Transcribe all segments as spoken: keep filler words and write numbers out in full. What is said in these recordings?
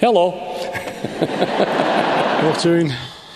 Hello. Ողջույն։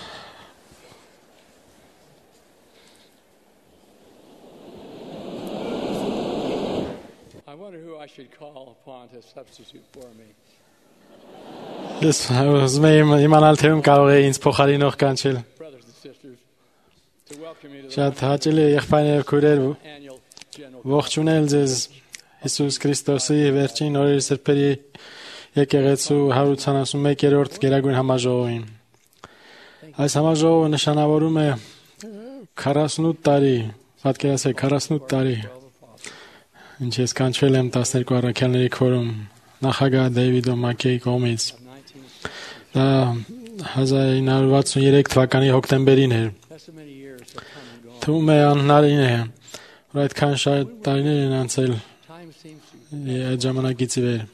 I wonder who I should call upon to substitute for me. Ես ուզում եմ իմանալ թե ում կարող է ինձ փոխարինող կանչել։ Brothers and sisters, to welcome you to the Շատ հաճելի է եղբայրներ եւ քույրեր annual general ողջունել ձեզ Հիսուս Քրիստոսի վերջին օրերի սրբերի եկեղեցու հարյուր ութանասունմեկերորդ գերագույն համաժողովին։ Այս համաժողովը նշանավորում է քառասունութ տարի, պատկերացրեք քառասունութ տարի, ինչ ես կանչվել եմ տասներկու առաքյալների քորում նախագահ Դեյվիդ Օմակեի կողմից։ Դա հազար ինը հարյուր վաթսուներեք թվականի հոկտեմբերին էր։ Թվում է անհնարին է, որ այդքան շատ տարիներ են անցել այդ ժամանակից ի վեր։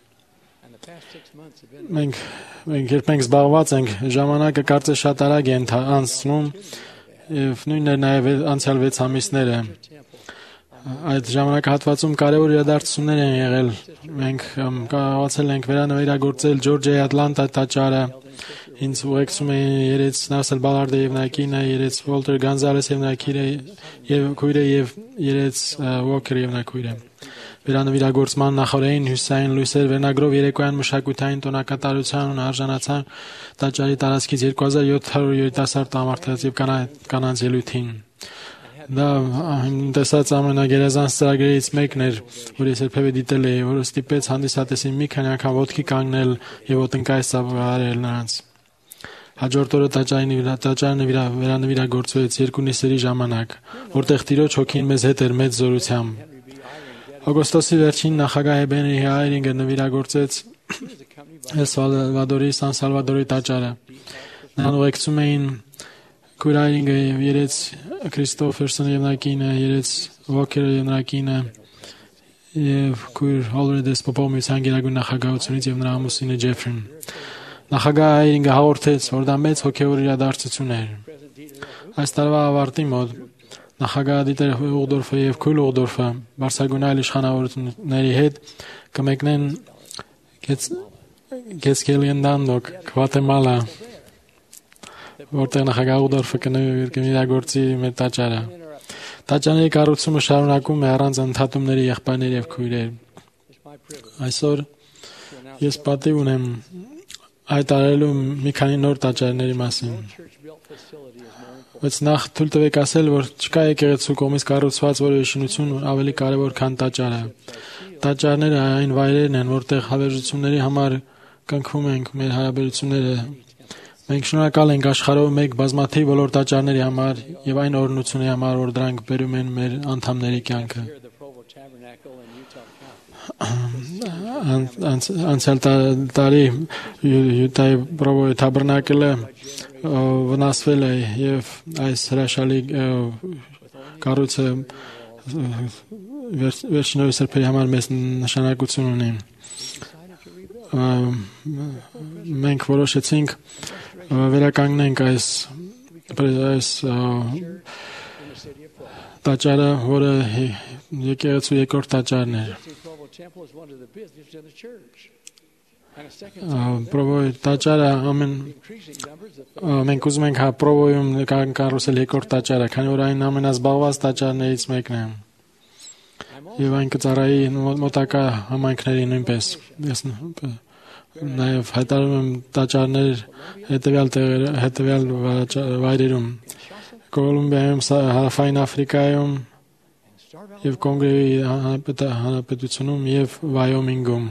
Մենք մենք երբ մենք զբաղված ենք, ժամանակը կարծես շատ արագ է անցնում, եւ նույնն է նաեւ անցյալ վեց ամիսները։ Այդ ժամանակահատվածում կարևոր իրադարձություններ են եղել։ Մենք կարողացել ենք վերանվերագործել Ջորջիայի Ատլանտա տաճարը, ինձ ուղեկցում էին երեց Նասել Բալարդը եւ նրա կինը, երեց Վոլտեր Գոնզալես եւ նրա քիրը եւ քույրը եւ երեց Ուոքերը եւ նրա քույրը։ Վերանվիրագործման նախորդային հյուսային լույսեր վերնագրով երեկոյան մշակութային տոնակատարության արժանացան տաճարի տարածքից երկու հազար յոթ հարյուր երիտասարդ տղամարդկանց եւ կանանց ելույթին։ Դա տեսած ամենագերազանց ծրագրերից մեկն էր, որ ես երբևէ դիտել էի, որը ստիպեց հանդիսատեսին մի քանի անգամ ոտքի կանգնել եւ ոտնկայս ծավալել նրանց։ Հաջորդ օրը տաճարը վերանվիրագործվեց երկու նիսերի ժամանակ, որտեղ Տիրոջ հոգին մեզ հետ էր մեծ զորությամբ։ Օգոստոսի վերջին նախագահ Հեբենի Հայրինգը նվիրագործեց Էլ Սալվադորի Սան Սալվադորի տաճարը։ Նրան ուղեկցում էին քույր Հայրինգը եւ երեց Քրիստոֆերսոնը եւ նրա կինը, երեց Ուոքերը եւ նրա կինը եւ քույր Հոլրեդես Պոպոմիցյան գերագույն նախագահությունից եւ նրա ամուսինը Ջեֆրին։ Նախագահ Հայրինգը հաղորդեց, որ դա մեծ հոգեոր իրադարձություն էր։ Այս տարվա ավարտի մոտ նախագահ Դիտեր Ուղդորֆը եւ քույր Ուղդորֆը Բարսագունայ իշխանավորությունների հետ կմեկնեն Գեսկելինդանդոկ, Գվատեմալա, որտեղ նախագահ Ուղդորֆը կնվիրագործի մեր տաճարը։ Տաճարների կառուցումը շարունակում է առանց ընդհատումների եղբայրներ եւ քույրեր։ Այսօր ես պատիվ ունեմ հայտարարելու մի քանի նոր տաճարների մասին։ Բայց նախ թույլ տվեք ասել, որ չկա եկեղեցու կողմից կառուցված որևէ շինություն ավելի կարևոր քան տաճարը։ Տաճարները այն վայրերն են, որտեղ հավերժությունների համար կնքվում ենք մեր հարաբերությունները։ Մենք շնորհակալ ենք աշխարհով մեկ բազմաթիվ բոլոր տաճարների համար եւ այն օրհնությունների համար, որ դրանք բերում են մեր անդամների կյանքը։ Անցյալ տարի Յուտայի Պրովոյի տաբերնակելը վնասվել է եւ այս հրաշալի կառույցը վերջին օրերի սրբերի համար մեծ նշանակություն ունի։ Մենք որոշեցինք վերականգնենք այս այս տաճարը, որը եկեղեցու երկրորդ տաճարն էր։ Պրովոյ տաճարը ամեն մենք ուզում ենք հա Պրովոյում կառուցել երկրորդ տաճարը, քանի որ այն ամենազբաղված տաճարներից մեկն է։ Եվ այն կծառայի մոտակա համայնքների նույնպես։ Ես նաև հայտարարում եմ տաճարներ հետևյալ տեղեր, հետևյալ վայրերում՝ Կոլումբիայում, Հարավային Աֆրիկայում եւ Կոնգոյի Հանրապետությունում եւ Վայոմինգում։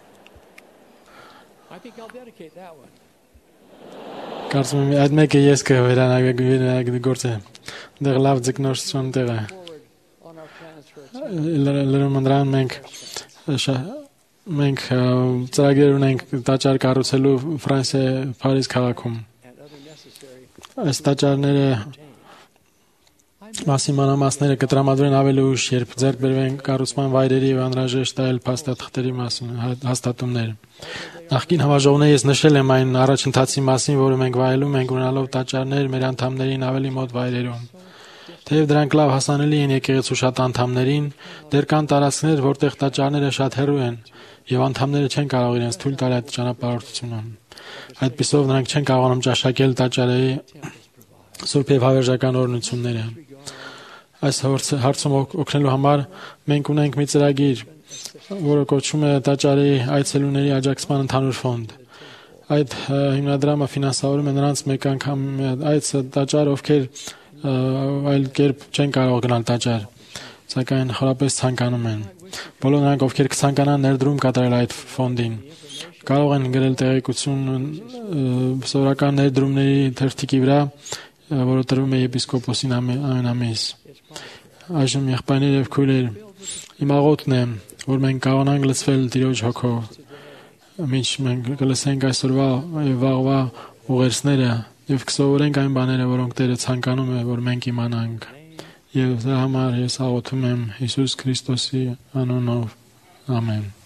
Կարծում եմ այդ մեկը ես կվերանագործեմ։ Դեռ լավ ձգնորսություն տեղ է։ Լրում ընդրան մենք մենք ծրագիր ունենք տաճար կառուցելու Ֆրանսիա Փարիզ քաղաքում։ Այս տաճարները Մասի մանրամասները կտրամադրեն ավելի ուշ, երբ ձեռք բերվեն կառուցման վայրերի եւ անհրաժեշտ այլ փաստաթղթերի մասին հաստատումներ։ Նախկին համաժողովներում ես նշել եմ այն առաջընթացի մասին, որը մենք վայելում ենք ունենալով տաճարներ մեր անդամներին ավելի մոտ վայրերում։ Թեև դրանք լավ հասանելի են եկեղեցու շատ անդամներին, դեռ կան տարածքներ, որտեղ տաճարները շատ հեռու են, եւ անդամները չեն կարող իրենց թույլ տալ այդ ճանապարհորդությունը։ Այդպիսով նրանք չեն կարողանում ճաշակել տաճարի սուրբ եւ հավերժական օրհնությունները։ Այս հարցում օգնելու համար մենք ունենք մի ծրագիր, որը կոչվում է Տաճարի այցելուների աջակցման ընդհանուր ֆոնդ։ Այդ հիմնադրամը ֆինանսավորում է նրանց մեկ անգամ այդ տաճար, ովքեր այլ կերպ չեն կարող գնալ տաճար, սակայն խորապես ցանկանում են։ Բոլոր նրանք, ովքեր կցանկանան ներդրում կատարել այդ ֆոնդին, կարող են գրել տեղեկություն սովորական ներդրումների թերթիկի վրա, որը տրվում է եպիսկոպոսին ամեն ամիս։ Այժմ եղբայրներ եւ քույրեր, իմ աղոթն է, որ մենք կարողանանք լցվել Տիրոջ հոգով, մինչ մենք կլսենք այսօրվա եւ վաղվա ուղերձները եւ կսովորենք այն բաները, որոնք Տերը ցանկանում է, որ մենք իմանանք։ Եվ դրա համար ես աղոթում եմ Հիսուս Քրիստոսի անունով։ Ամեն։